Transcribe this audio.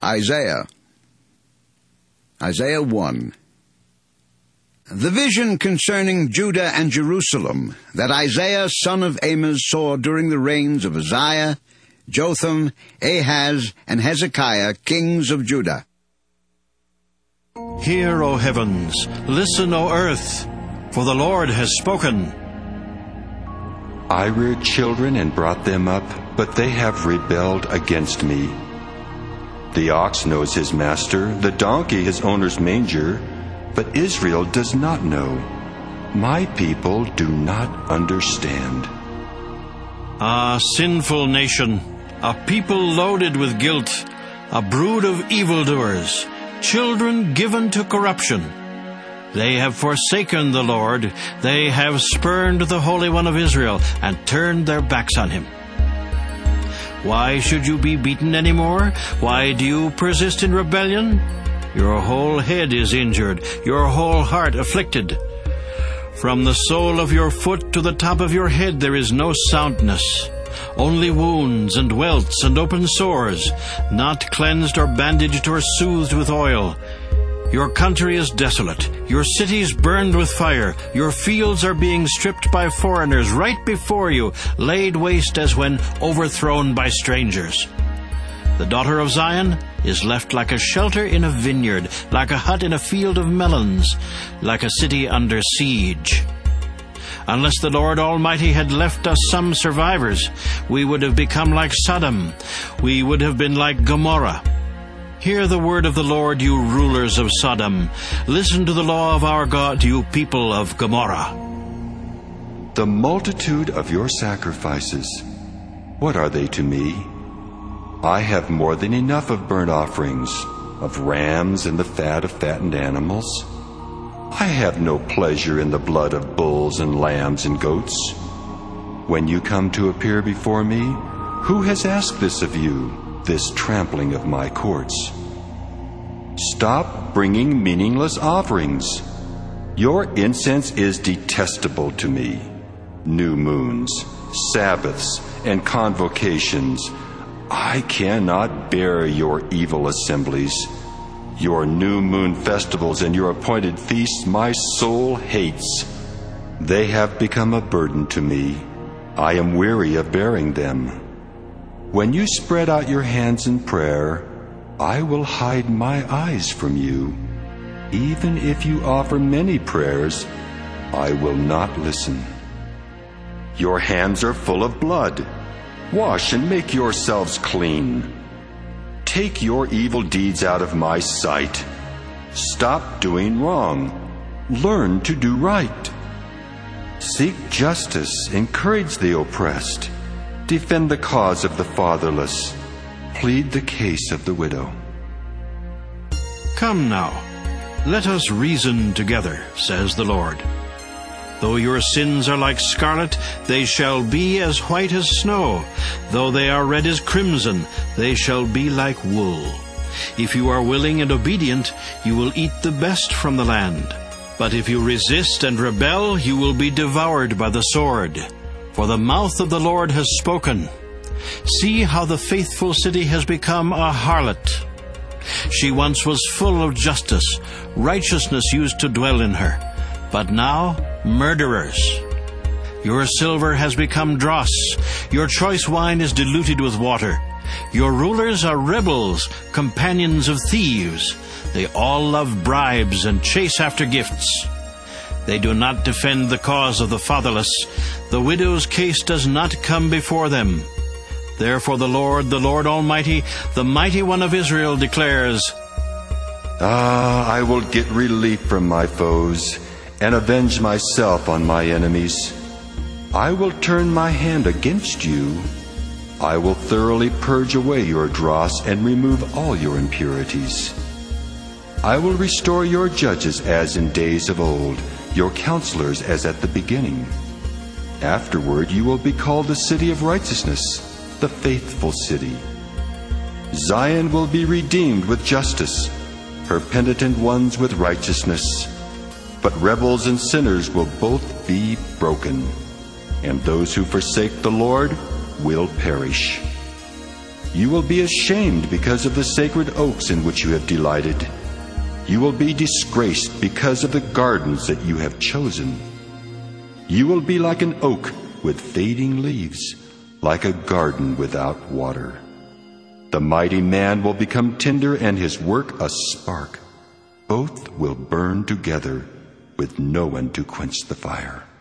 Isaiah. Isaiah 1. The vision concerning Judah and Jerusalem that Isaiah son of Amoz saw during the reigns of Uzziah, Jotham, Ahaz, and Hezekiah, kings of Judah. Hear, O heavens, listen, O earth, for the Lord has spoken. I reared children and brought them up, but they have rebelled against me. The ox knows his master, the donkey his owner's manger, but Israel does not know. My people do not understand. Ah, sinful nation, a people loaded with guilt, a brood of evildoers, children given to corruption. They have forsaken the Lord. They have spurned the Holy One of Israel and turned their backs on him. Why should you be beaten anymore? Why do you persist in rebellion? Your whole head is injured, your whole heart afflicted. From the sole of your foot to the top of your head there is no soundness, only wounds and welts and open sores, not cleansed or bandaged or soothed with oil. Your country is desolate, your cities burned with fire, your fields are being stripped by foreigners right before you, laid waste as when overthrown by strangers. The daughter of Zion is left like a shelter in a vineyard, like a hut in a field of melons, like a city under siege. Unless the Lord Almighty had left us some survivors, we would have become like Sodom. We would have been like Gomorrah. Hear the word of the Lord, you rulers of Sodom. Listen to the law of our God, you people of Gomorrah. The multitude of your sacrifices, what are they to me? I have more than enough of burnt offerings, of rams and the fat of fattened animals. I have no pleasure in the blood of bulls and lambs and goats. When you come to appear before me, who has asked this of you, this trampling of my courts? Stop bringing meaningless offerings. Your incense is detestable to me. New moons, Sabbaths, and convocations. I cannot bear your evil assemblies. Your new moon festivals and your appointed feasts my soul hates. They have become a burden to me. I am weary of bearing them. When you spread out your hands in prayer, I will hide my eyes from you. Even if you offer many prayers, I will not listen. Your hands are full of blood. Wash and make yourselves clean. Take your evil deeds out of my sight. Stop doing wrong. Learn to do right. Seek justice, encourage the oppressed. Defend the cause of the fatherless. Plead the case of the widow. Come now, let us reason together, says the Lord. Though your sins are like scarlet, they shall be as white as snow. Though they are red as crimson, they shall be like wool. If you are willing and obedient, you will eat the best from the land. But if you resist and rebel, you will be devoured by the sword. For the mouth of the Lord has spoken. See how the faithful city has become a harlot. She once was full of justice. Righteousness used to dwell in her. But now, murderers. Your silver has become dross. Your choice wine is diluted with water. Your rulers are rebels, companions of thieves. They all love bribes and chase after gifts. They do not defend the cause of the fatherless. The widow's case does not come before them. Therefore the Lord Almighty, the Mighty One of Israel, declares, I will get relief from my foes and avenge myself on my enemies. I will turn my hand against you. I will thoroughly purge away your dross and remove all your impurities. I will restore your judges as in days of old, your counselors as at the beginning. Afterward you will be called the city of righteousness, the faithful city. Zion will be redeemed with justice, her penitent ones with righteousness. But rebels and sinners will both be broken, and those who forsake the Lord will perish. You will be ashamed because of the sacred oaks in which you have delighted. You will be disgraced because of the gardens that you have chosen. You will be like an oak with fading leaves, like a garden without water. The mighty man will become tinder and his work a spark. Both will burn together with no one to quench the fire.